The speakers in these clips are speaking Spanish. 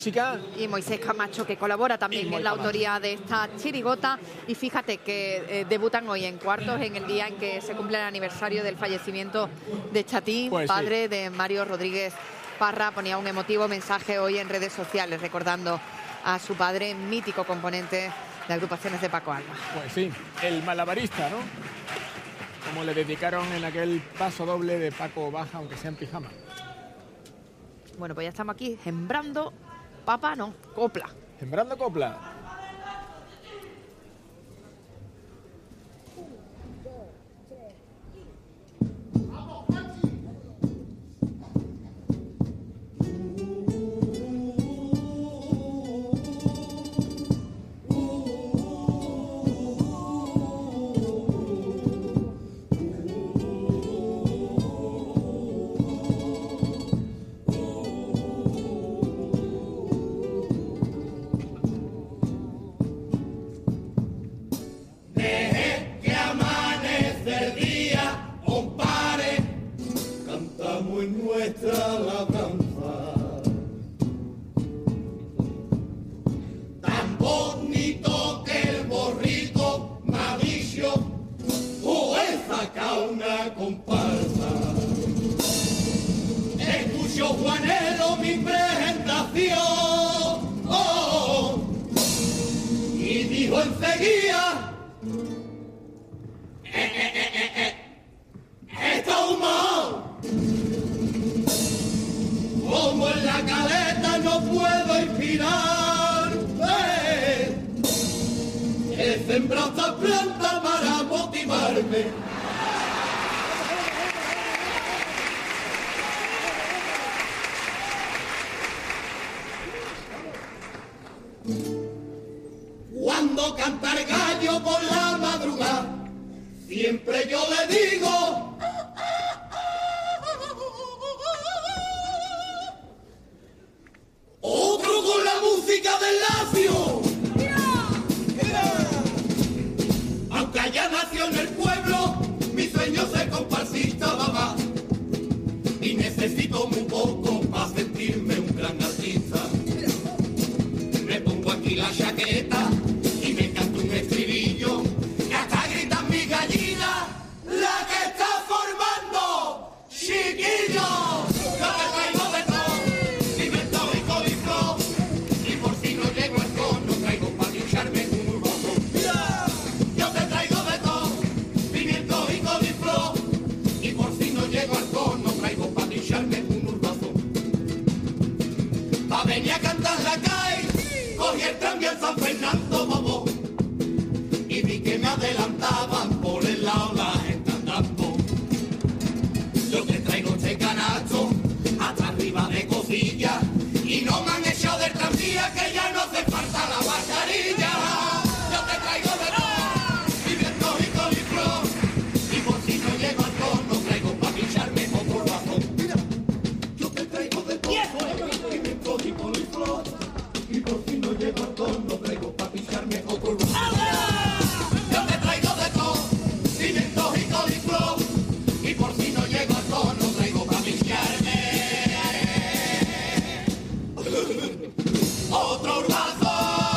Y Moisés Camacho, que colabora también en la autoría de esta chirigota. Y fíjate que debutan hoy en cuartos, en el día en que se cumple el aniversario del fallecimiento de Chatín, pues padre de Mario Rodríguez Parra. Ponía un emotivo mensaje hoy en redes sociales recordando a su padre, mítico componente de agrupaciones de Paco Alba. Pues sí, el malabarista, ¿no? Como le dedicaron en aquel paso doble de Paco Baja, aunque sea en pijama. Bueno, pues ya estamos aquí sembrando papa, no, copla. Sembrando copla. Cuando canta el gallo por la madrugada, siempre yo le digo: otro con la música del lacio. Aunque haya nacido en el pueblo, mi sueño es ser comparsista, mamá. Y necesito muy poco para sentirme un gran artista. Me pongo aquí la chaqueta y me canto un estribillo, que hasta gritan mis gallinas, la que está formando chiquillos. Yo te traigo de todo, pimiento y coliflor, y por si no llego al cono traigo para echarme un urbozo. Yo te traigo de todo, pimiento y coliflor, y por si no llego al cono traigo para echarme un urbozo. Pa' venir a cantar la calle, cogí el tranvía en San Fernando, bobo, y vi que me adelantaban por el lado la gente andando. Yo te traigo este canasto, hasta arriba de cosilla, y no me han echado del tranvía que ya no hace falta la mascarilla. Yo te traigo de todo, pimiento y coliflor, y por si no llego al cono traigo para picharme otro vaso. Yo te traigo de todo, pimiento y coliflor, y por si no llego al cono traigo para picharme otro vaso. Yo te traigo de todo, pimiento y coliflor, y por si no llego al cono traigo para picharme otro vaso.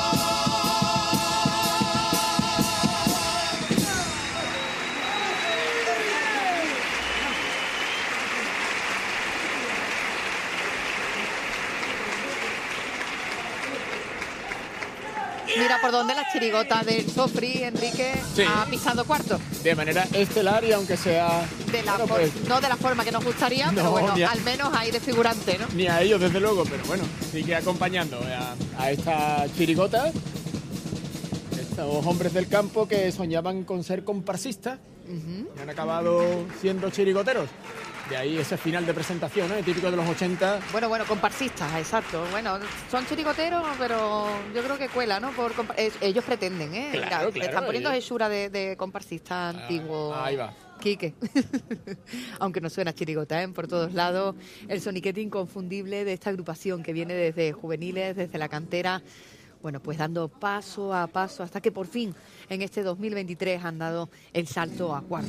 Mira por dónde la chirigota del Sofri, Enrique, ha pisado cuarto. De manera estelar y aunque sea... no de la forma que nos gustaría, pero bueno, al menos ahí de figurante, ¿no? Ni a ellos, desde luego, pero bueno, sigue acompañando a esta chirigota. Estos hombres del campo que soñaban con ser comparsistas y han acabado siendo chirigoteros. De ahí ese final de presentación, ¿no? Típico de los 80. Bueno, comparsistas, exacto. Bueno, son chirigoteros, pero yo creo que cuela, ¿no? Ellos pretenden, ¿eh? Claro, están poniendo hechura de comparsista antiguo. Ahí va. Quique. Aunque no suena chirigota, ¿eh? Por todos lados. El soniquete inconfundible de esta agrupación que viene desde juveniles, desde la cantera. Bueno, pues dando paso a paso hasta que por fin en este 2023 han dado el salto a cuarto.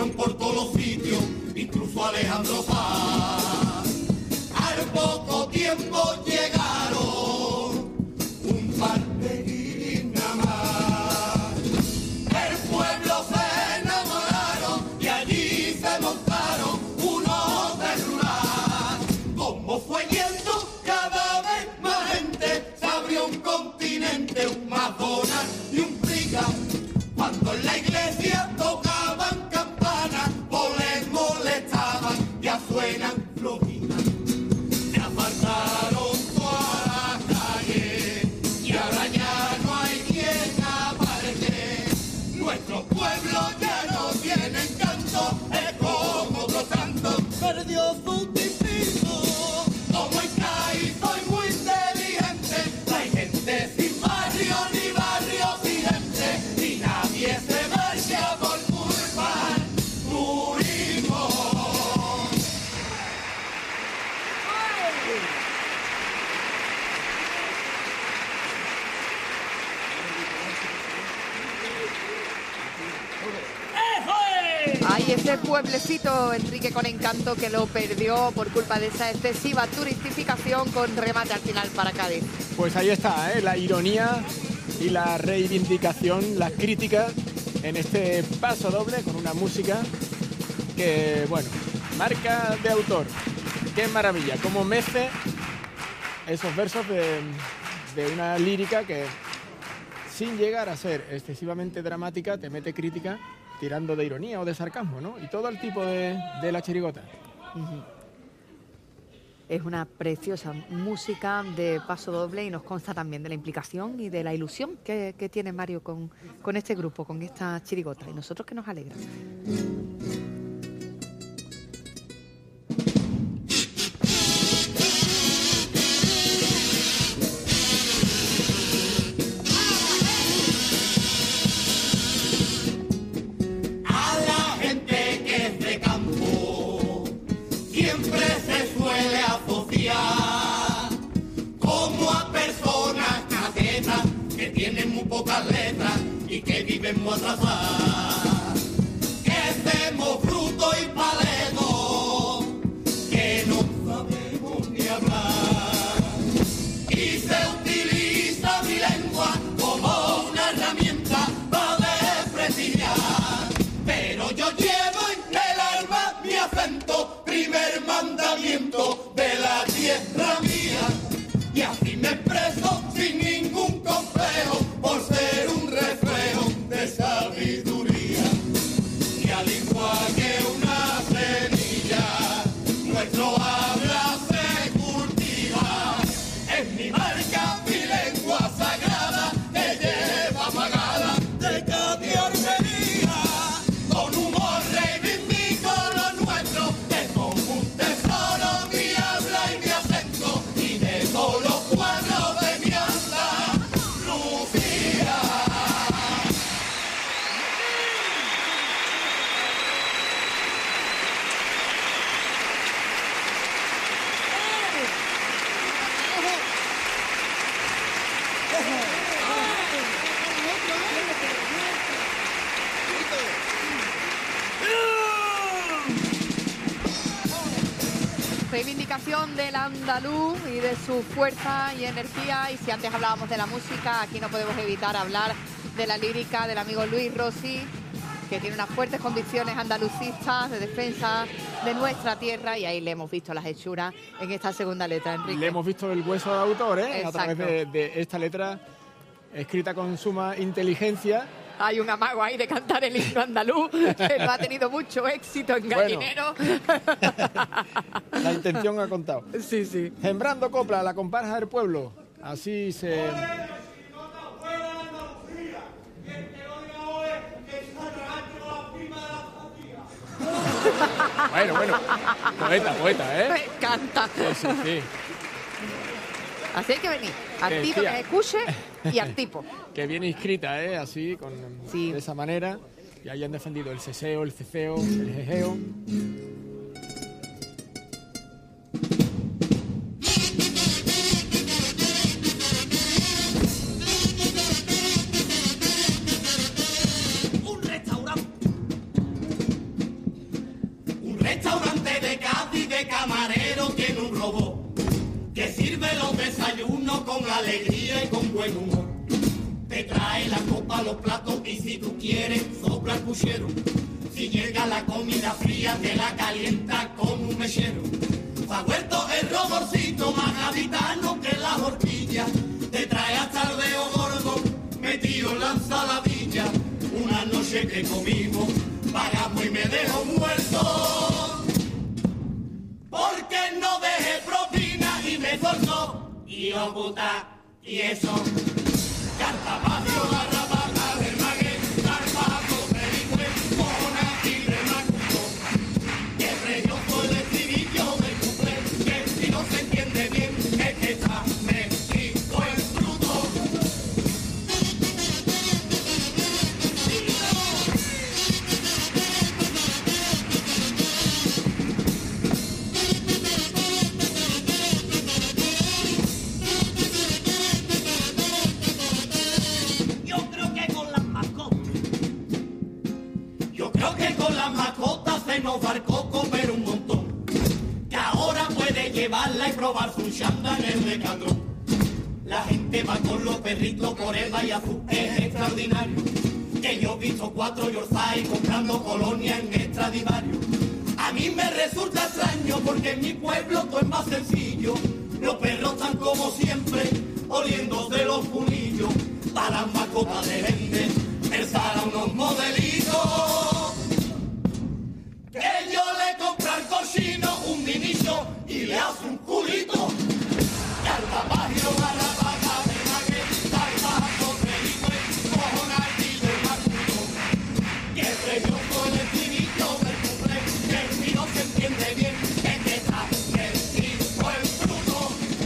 suenan por todos los sitios, incluso Alejandro Sanz. Al poco tiempo llegaron un par de guiris nada más. El pueblo se enamoraron y allí se montaron unos de rural. Como fue yendo cada vez más gente, se abrió un continente, un McDonald's y un Friga. Cuando en la iglesia tocaban campanas o les molestaban, ya suenan flojitas. Se apartaron todas las calles y ahora ya no hay quien aparece. Nuestro pueblo ya no tiene encanto, es como otro santo, perdió su distinto. Como en CAI soy muy inteligente, no hay gente sin barrio ni barrio sin gente, y nadie se marcha por culpa del turismo. Hay ese pueblecito, Enrique, con encanto, que lo perdió por culpa de esa excesiva turistificación con remate al final para Cádiz. Pues ahí está, la ironía y la reivindicación, la crítica en este paso doble con una música que, bueno, marca de autor. Qué maravilla, cómo mece esos versos de una lírica que, sin llegar a ser excesivamente dramática, te mete crítica tirando de ironía o de sarcasmo, ¿no? Y todo el tipo de la chirigota. Es una preciosa música de paso doble y nos consta también de la implicación y de la ilusión que tiene Mario con este grupo, con esta chirigota. Y nosotros que nos alegra. A la gente que es de campo siempre se suele asociar como a personas catetas que tienen muy pocas letras y que viven muy atrasadas, que hacemos fruto y paleto, que no sabemos ni hablar, y se utiliza mi lengua como una herramienta para desprestigiar. Pero yo llevo en el alma mi acento, primer mandamiento de la tierra mía. Y así me expreso sin ningún complejo, por ser un reflejo de sabiduría. Y al igual que una semilla, nuestro habla se cultiva. Es mi marca, mi lengua sagrada, que lleva pagada de Cádiz-Armería. Con humor reivindico lo nuestro, que como un tesoro mi habla y mi acento, y de todos los pueblos de mi Andalucía. Reivindicación del andaluz y de su fuerza y energía. Y si antes hablábamos de la música, aquí no podemos evitar hablar de la lírica del amigo Luis Rossi, que tiene unas fuertes convicciones andalucistas de defensa de nuestra tierra, y ahí le hemos visto las hechuras en esta segunda letra, Enrique. Le hemos visto el hueso de autor, a Exacto. través de esta letra escrita con suma inteligencia. Hay un amago ahí de cantar el himno andaluz, que no ha tenido mucho éxito en Gallinero. La intención ha contado. Sí, sí. Sembrando copla, la comparsa del pueblo. Así se... Bueno. Poeta, ¿eh? Me encanta. Sí. Así hay que venir. Activo, que escuche, y activo. Que viene inscrita, así, Sí. de esa manera. Y hayan defendido el ceseo, el ceceo, el jejeo. Un restaurante los desayunos con alegría y con buen humor. Te trae la copa, los platos y si tú quieres, sopla el puchero. Si llega la comida fría, te la calienta con un mechero. Se ha vuelto el roborcito más gaditano que la horquilla. Te trae hasta el dedo gordo, metido en la ensaladilla. Una noche que comimos, pagamos y me dejo muerto. Porque no dejé propina y me soltó. Y oh puta, y eso. Cartapacio, Barrabaja, del Maguey, Carpazo, Pericue, Mona y Remacuto. Que precioso el estribillo del cumple, que si no se entiende bien, es que está mezquito el fruto. Creo que con las mascotas se nos barcó comer un montón. Que ahora puede llevarla y probar su chanda en el Decathlon. La gente va con los perritos por el Valle Azul, es extraordinario. Que yo he visto 4 Yorkshire comprando colonia en Extradivario. A mí me resulta extraño porque en mi pueblo todo es más sencillo. Los perros están como siempre, oliendo de los punillos. Para las mascotas le venden el Sara unos modelitos. Que yo le compro al cochino un minicho y le hace un culito. Cartapacio, Barrabaja, de Maguey, Carpazo, Pericue, Mojonadillo y Macuto. Que precioso el estilillo del cumple, que si no se entiende bien, es que está mezquito el fruto.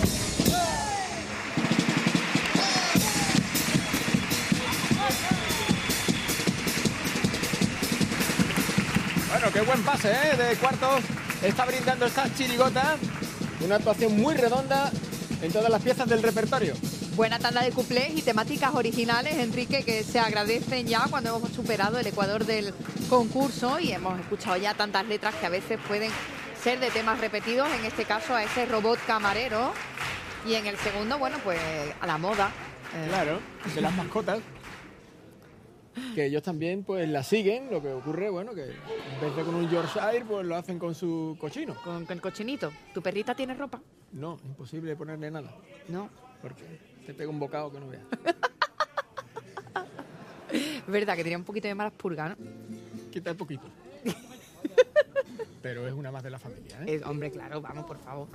Bueno, qué buen pase, de Cuartos. Está brindando esta chirigota. Una actuación muy redonda en todas las piezas del repertorio. Buena tanda de cuplés y temáticas originales, Enrique, que se agradecen ya cuando hemos superado el ecuador del concurso y hemos escuchado ya tantas letras que a veces pueden ser de temas repetidos, en este caso a ese robot camarero, y en el segundo, bueno, pues a la moda. Claro, de las mascotas. Que ellos también pues la siguen, lo que ocurre, bueno, que en vez de con un Yorkshire, pues lo hacen con su cochino. Con el cochinito. ¿Tu perrita tiene ropa? No, imposible ponerle nada. No. Porque te pega un bocado que no veas. Es verdad que tenía un poquito de malas purgas, ¿no? Quita el poquito. Pero es una más de la familia, Hombre, claro, vamos, por favor.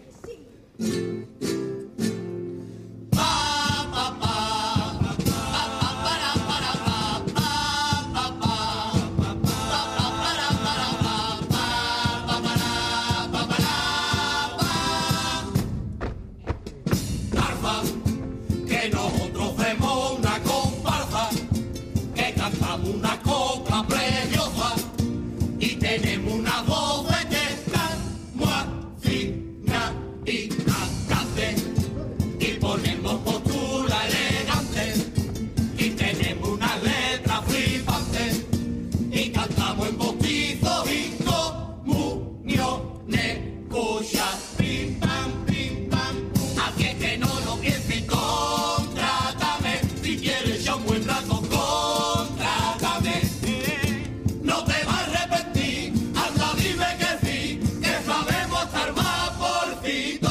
Que nosotros vemos una comparsa, que cantamos una copla preciosa y tenemos una voz de que estamos afina y cantante y ponemos postura elegante y tenemos una letra flipante y cantamos en bautizos y comuniones, cuya pim pam pim pam. Así es que no lo pienses, contrátame. Si quieres ya un buen rato, contrátame. No te vas a arrepentir, anda dime que sí, que sabemos estar más porcito.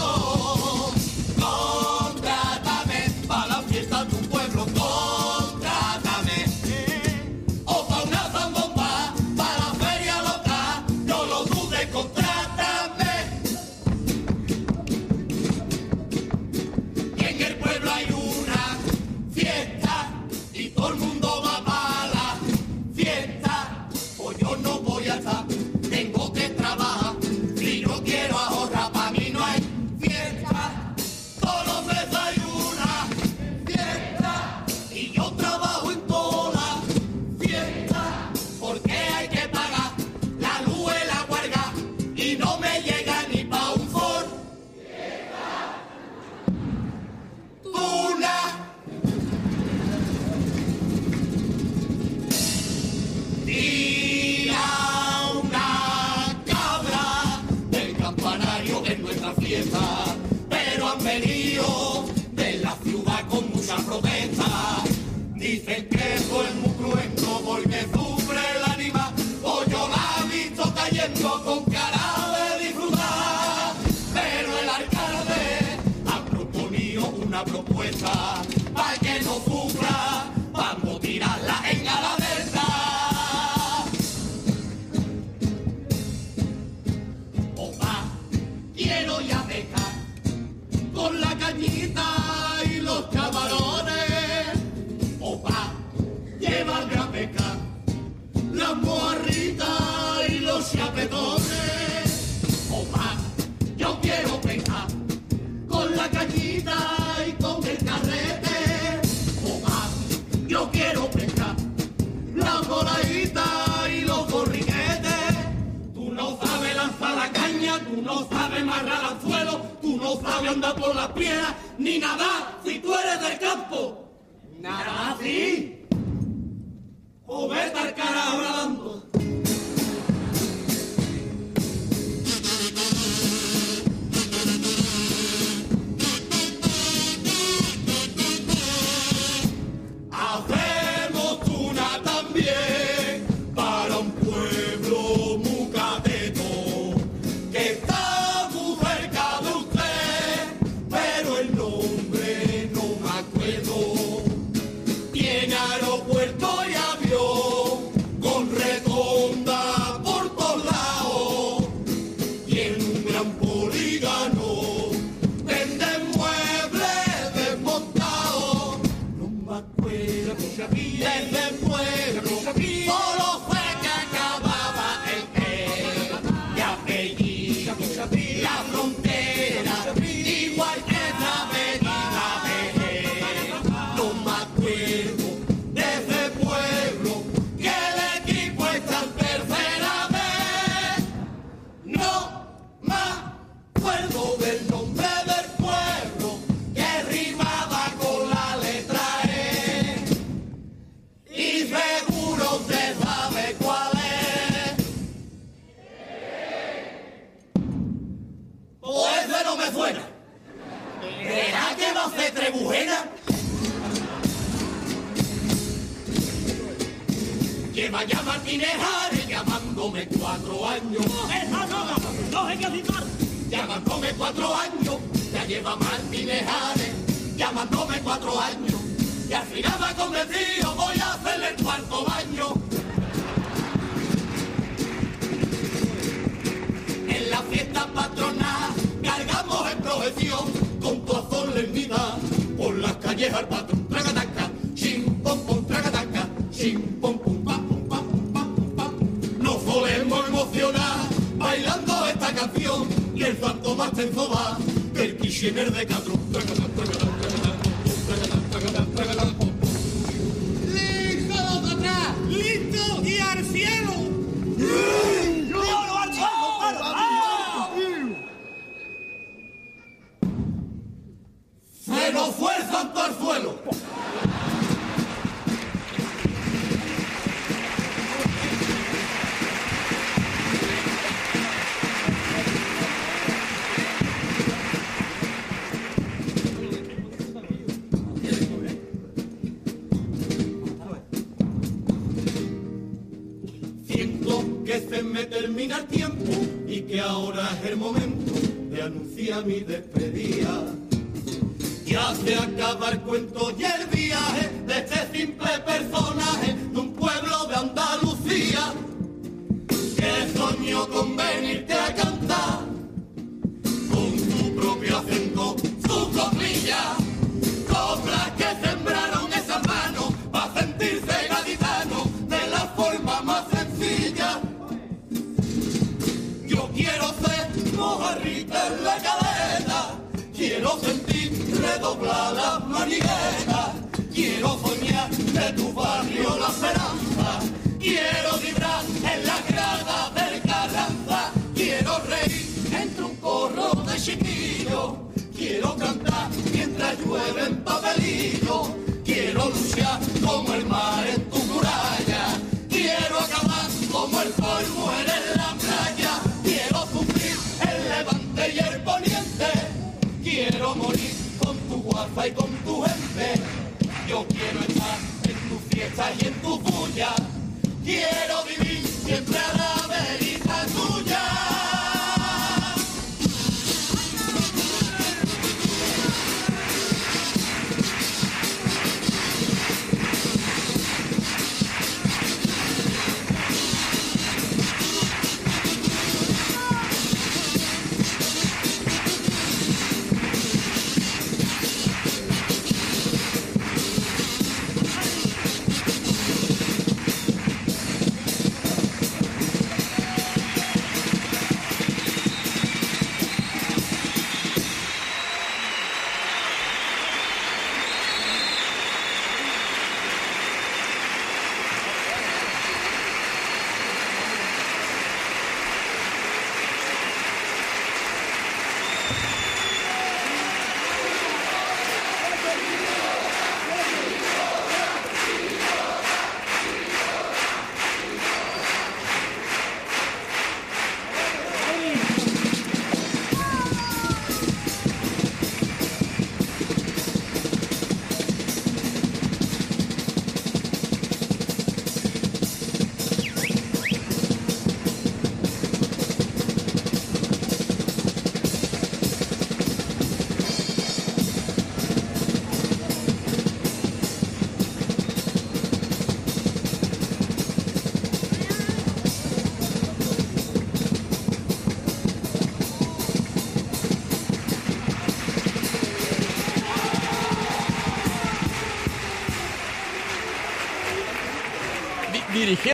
Contrátame, para la fiesta de un pueblo, contrátame. O para una zambomba, para la feria local, no lo dudes, contrátame. Y en el pueblo hay una fiesta y todo el mundo va para la fiesta. Pues yo no voy a estar, tengo que trabajar. Si no quiero ahorrar, para mí no hay fiesta. Todos los meses hay una fiesta y yo trabajo en todas las fiestas. Porque hay que pagar la luz y la huelga y no me llega ni pa' un Ford. Tira una cabra del campanario en nuestra fiesta, pero han venido una protesta. Dicen que eso es muy cruento porque sufre el animal. Pues yo la he visto cayendo con cara de disfrutar. Pero el alcalde ha proponido una propuesta para que no sufra. Vamos a tirarla en la delta. Opa, quiero ya pescar con la cañita y los camarones. Opa, llevarme a pescar las mojarritas y los chapetones. Opa, yo quiero pescar con la cañita y con el carrete. Opa, yo quiero pescar la moradita y los borriquetes. Tú no sabes lanzar la caña, tú no sabes amarrar al suelo, tú no sabes andar por las piedras, ni nada si tú eres del campo. Nada así. O vete al carajo nadando. Hacemos una también para un pueblo muy cateto que está muy cerca de usted, pero el nombre no me acuerdo. Tiene aeropuerto y avión con retonda por todos lados y en un gran polígono venden muebles desmontados. No me acuerdo desde el pueblo, solo fue que acababa el E y apellido, la frontera, igual que la avenida B. No me acuerdo desde el pueblo que el equipo está en tercera vez. No me acuerdo del nombre del pueblo que rimaba con la letra E. Y seguro usted sabe cuál es. O ese no me suena. ¿Será que va a ser Trebujena? Lleva ya Martínez Ares llamándome 4 años. No hay que citar. Llamándome 4 años. Ya lleva Martínez Ares llamándome 4 años. Y al final me ha convencido, voy a hacerle el cuarto baño. En la fiesta patronal cargamos en procesión con tu solemnidad por las calles al patrón. Tragataca, chim pom pom, tragataca, chim pom pum pam pum pam pum pam pum pam. Nos solemos emocionar bailando esta canción y el santo más tenso va del Kirchner de Catrón. ¡Listo, los atrás! ¡Listo y al cielo! ¡Cielo al cielo! ¡Se nos fue el santo al suelo! Que se me termina el tiempo y que ahora es el momento de anunciar mi despedida. Ya se acaba el cuento y el viaje de este simple personaje de un pueblo de Andalucía que soñó con venirte a cantar con su propio acento, su coplilla, coplas que sembraron esas manos para sentirse gaditano de la forma más sencilla. Yo quiero ser mojarrita en la cadena, quiero sentir redoblar las maniguetas, quiero soñar de tu barrio la esperanza, quiero vibrar en la grada del Carranza, quiero reír entre un corro de chiquillos, quiero cantar mientras llueve en papelillo, quiero luchar como el mar en tu muralla, quiero acabar como el polvo en la playa, quiero sufrir el levante y el poniente, quiero morir con tu guapa y con tu gente. quiero vivir siempre a la verita tuya. Dirigiendo